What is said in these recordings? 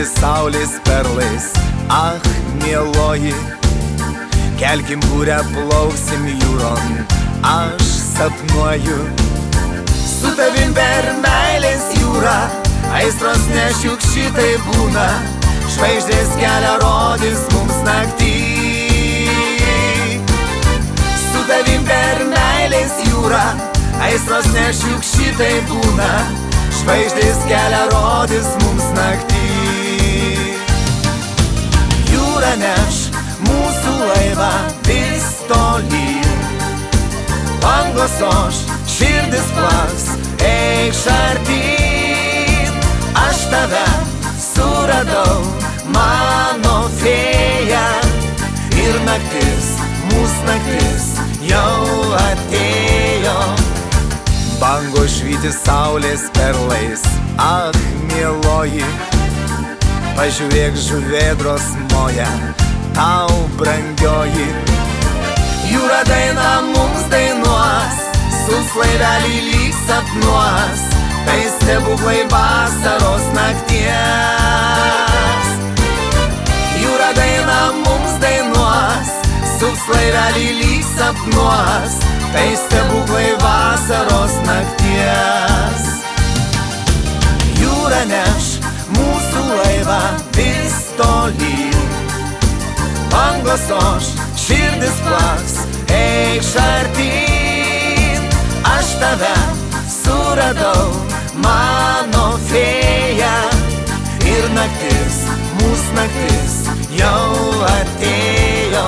švyti saulės perlais. Ach, mieloji, kelkim būrę, plauksim jūron. Aš sapnuoju su tavim per meilės jūrą. Aistros nešiuk šitai būna, žvaigždės kelią rodys mums naktį. Su tavim per meilės jūrą, aistros nešiuk šitai būna, žvaigždės kelią rodys mums naktį. Jūra neš mūsų laivą vis tolyn, bangos oš, širdis plaks, eikš artyn. Aš tave suradau, mano fėja, ir naktis, mūsų naktis jau atėjo. Bangos švyti saulės perlais. Ach, mieloji, pažiūrėk, žuvėdros moja, tau brangioji. Jūra daina mums dainuos, sus laivelį lyg sapnuos, tai stebuklai vasaros nakties. Jūra daina mums dainuos, sus laivelį lyg sapnuos, tai stebuklai vasaros nakties. Jūra neš mūsų laivą vis tolyn, bangos oš, širdis plaks, eikš artyn. Aš tave suradau, mano fėja, ir naktis, mūsų naktis jau atėjo.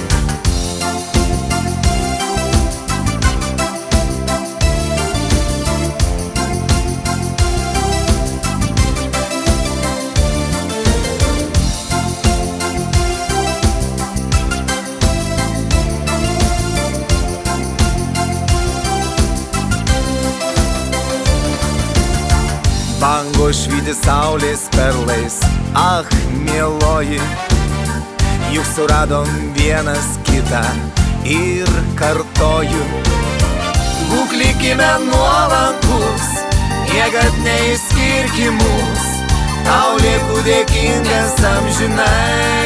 Bangos švyti saulės perlais. Ach, mieloji, juk suradom vienas kitą ir kartoju. Būk likime nuolankus, niekad neišskirki mus, tau lieku dėkingas amžinai.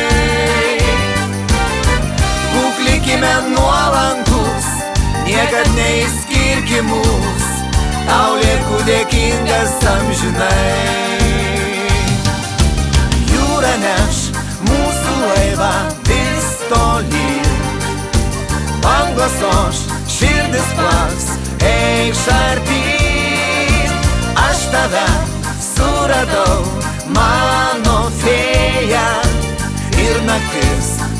Būk likime nuolankus, niekad neišskirki mus, tau lieku dėkingas amžinai. Jūra neš mūsų laivą vis tolyn, bangos oš, širdis plaks, eikš artyn. Aš tave suradau, mano fėja, ir naktis,